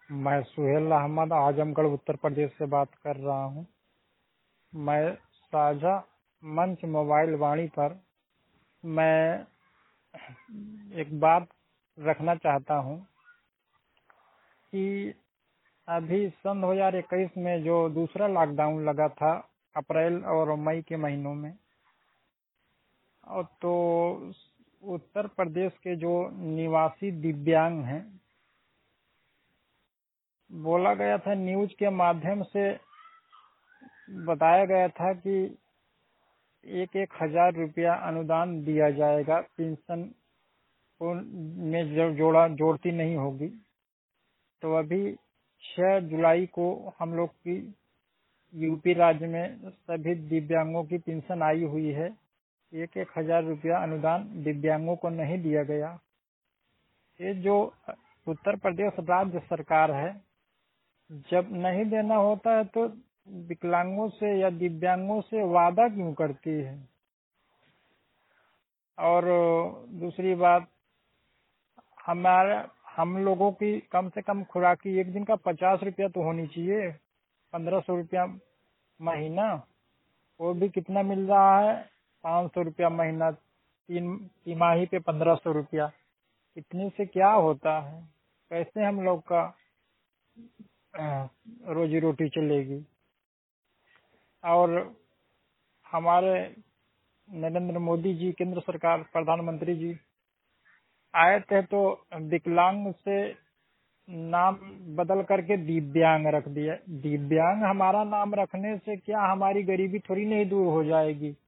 मैं सुहेल अहमद आजमगढ़ उत्तर प्रदेश से बात कर रहा हूँ। मैं साझा मंच मोबाइल वाणी पर मैं एक बात रखना चाहता हूँ कि अभी सन 2021 में जो दूसरा लॉकडाउन लगा था अप्रैल और मई के महीनों में, और तो उत्तर प्रदेश के जो निवासी दिव्यांग हैं, बोला गया था, न्यूज के माध्यम से बताया गया था कि 1,000 रुपया अनुदान दिया जाएगा, पेंशन को में जोड़ती नहीं होगी। तो अभी 6 जुलाई को हम लोग की यूपी राज्य में सभी दिव्यांगों की पेंशन आई हुई है। 1,000 रुपया अनुदान दिव्यांगों को नहीं दिया गया। ये जो उत्तर प्रदेश राज्य सरकार है, जब नहीं देना होता है तो विकलांगों से या दिव्यांगों से वादा क्यों करती है? और दूसरी बात, हम लोगों की कम से कम खुराकी एक दिन का 50 रुपया तो होनी चाहिए। 1,500 रुपया महीना, वो भी कितना मिल रहा है? 500 रुपया महीना, तिमाही पे 1,500 रुपया। इतने से क्या होता है? कैसे हम लोग का रोजी रोटी चलेगी? और हमारे नरेंद्र मोदी जी, केंद्र सरकार प्रधानमंत्री जी आए थे तो विकलांग से नाम बदल करके दिव्यांग रख दिया। दिव्यांग हमारा नाम रखने से क्या हमारी गरीबी थोड़ी नहीं दूर हो जाएगी?